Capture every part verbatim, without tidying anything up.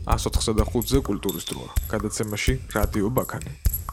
one oh nine ზე კულტურის დროა. გადაცემაში რადიო ბაქანი.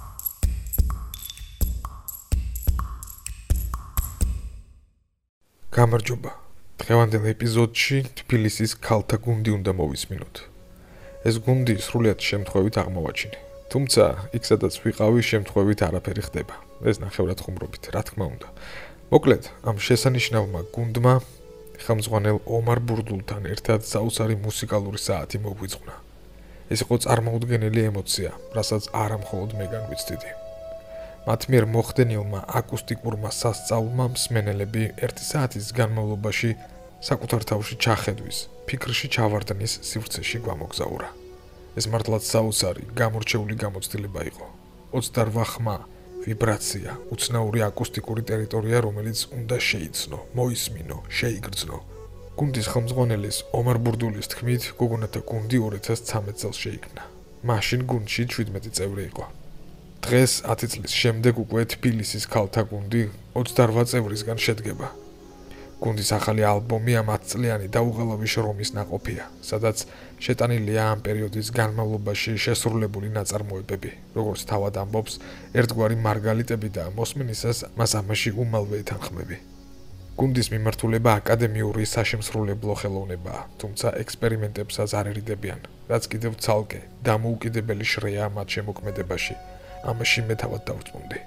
გამარჯობა. დღევანდელ ეპიზოდში თბილისის ქალთა გუნდი უნდა მოვისმინოთ. ეს გუნდი სრულიად შემთხვევით აღმოვაჩინე. თუმცა იქ სადაც ვიყავი შემთხვევით არაფერი ხდება. ეს ნახევრად ხუმრობით, რა თქმა უნდა. მოკლედ, ამ შესანიშნავმა გუნდმა ხელმძღვანელ ომარ ბურდულთან ერთად საოცარი მუსიკალური საათი მოგვიწყნა. ეს იყო წარმოუდგენელი ემოცია, რასაც არა მხოლოდ მე განვიცდიდი. მათ მიერ მოხდენილმა აკუსტიკურმა სასწაულმა მსმენელები ერთი საათის განმავლობაში საკუთარ თავში ჩახედვის, ფიქრში ჩავარდნის სივრცეში გვამოგზაურა. ეს მართლაც საოცარი, გამორჩეული გამოცდილება იყო. ოცდაოთხ ხმა, ვიბრაცია, უცნაური აკუსტიკური ტერიტორია, რომელიც უნდა შეიცნო, მოისმინო, შეიგრძნო. გუნდის ხელმძღვანელის ომარ ბურდულის თქმით, გოგონათა გუნდი ორი ათას ცხრამეტ წელს შეიქმნა. მაშინ გუნდში შვიდმეტი წევრი იყო. დღეს ათი წლის შემდეგ უკვე თბილისის ქალთა გუნდი ოცდაოთხ წევრისგან შედგება. გუნდის ახალი ალბომი ამ ათწლიანი დაუღალავი შრომის ნაყოფია, სადაც შეტანილია ამ პერიოდის განმავლობაში შესრულებული ნაწარმოებები, როგორც თავად ამბობს, ერთგვარი მარგალიტები და მოსმენისას მას ამაში უმალვე ეთანხმები. გუნდის მიმართულება აკადემიური საშემსრულებლო ხელოვნებაა, თუმცა ექსპერიმენტებსაც არ ერიდებიან, რაც კიდევ ცალკე დამოუკიდებელი შრეა მათ შემოქმედებაში. ამაში მე თავად დავწმუნდი.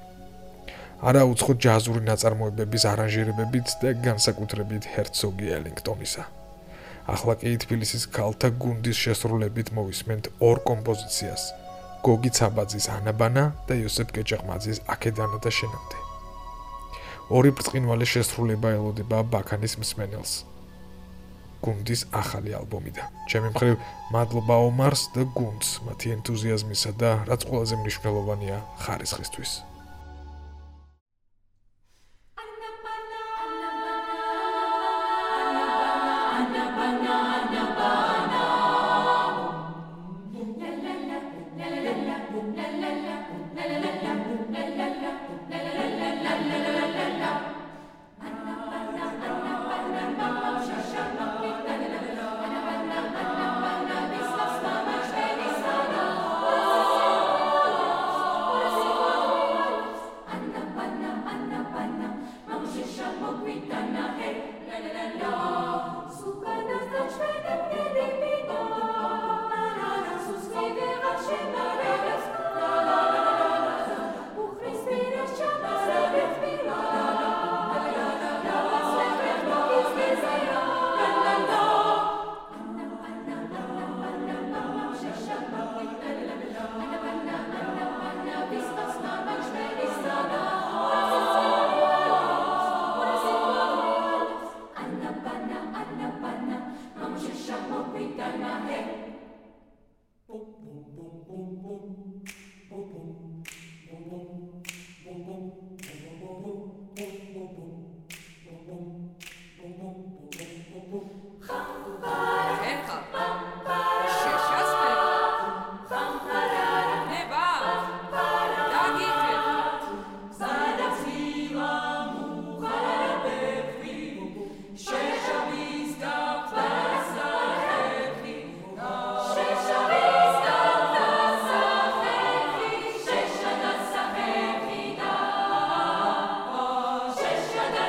არაუცხო ჯაზური ნაწარმოებების არანჟირებებით და განსაკუთრებით ჰერცოგი ელინგტონისა. ახლა კი თბილისის ქალთა გუნდის შესრულებით მოვისმენთ ორ კომპოზიციას: გოგი ცაბაძის ანაბანა და იოსებ კეჭაყმაძის აქედანა და შენამდე. ორი ბრწყინვალე შესრულება ელოდება ბაქანის მსმენელს გუნდის ახალი ალბომიდან. ჩემი მხრივ მადლობა ომარს და გუნდს მათი ენთუზიაზმისა და რაც ყველაზე მნიშვნელოვანია, ხარისხისთვის. Shut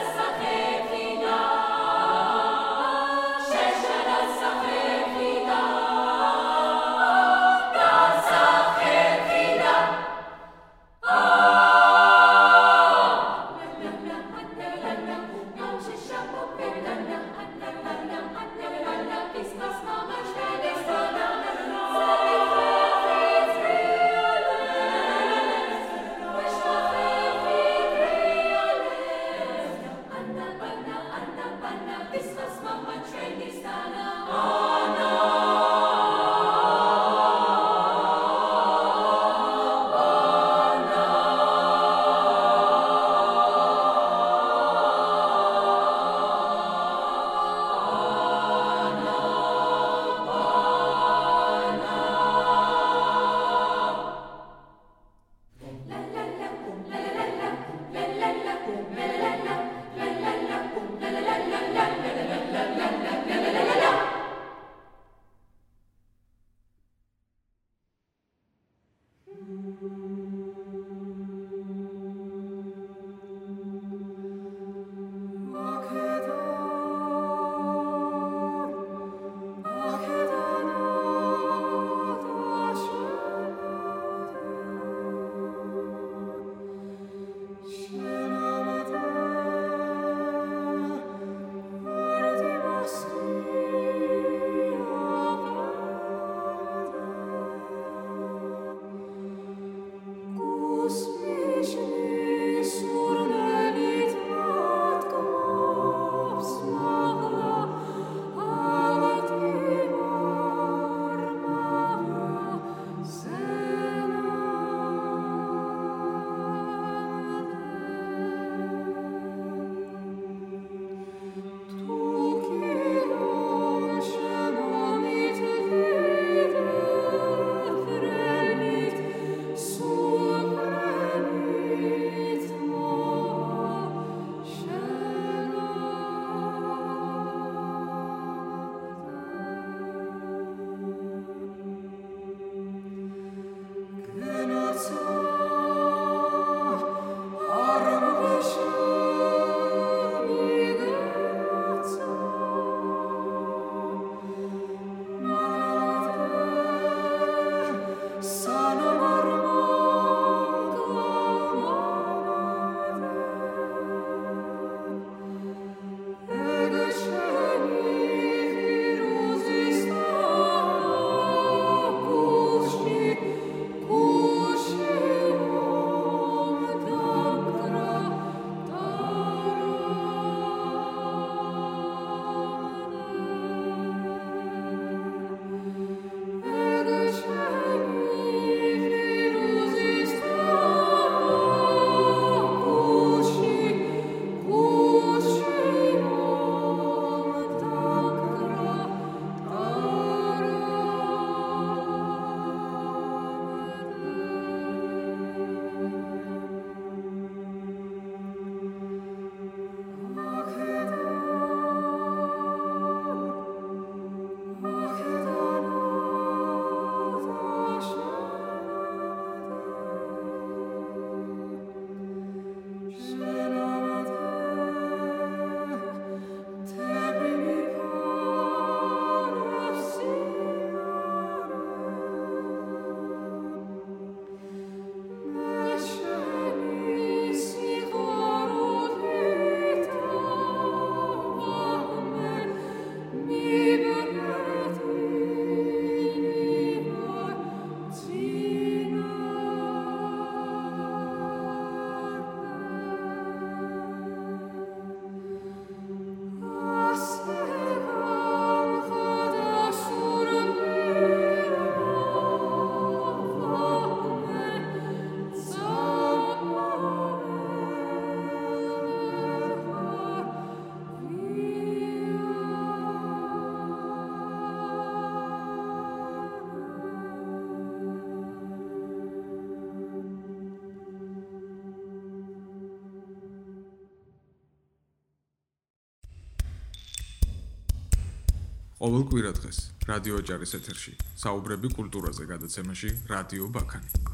ყოველ კვირა დღეს რადიო ოჯარის ეთერში საუბრები კულტურაზე გადაცემაში რადიო ბაქანი.